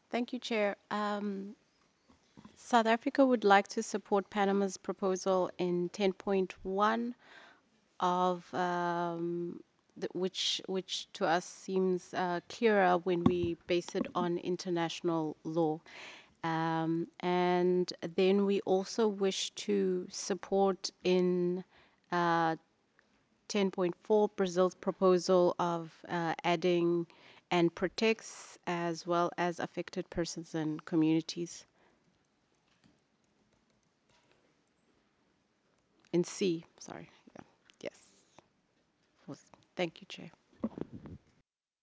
Thank you, Chair. South Africa would like to support Panama's proposal in 10.1 of which to us seems clearer when we base it on international law. And then we also wish to support in uh, 10.4 Brazil's proposal of adding and protects as well as affected persons and communities in C. Sorry. Yeah. Yes. Was- Thank you, Chair.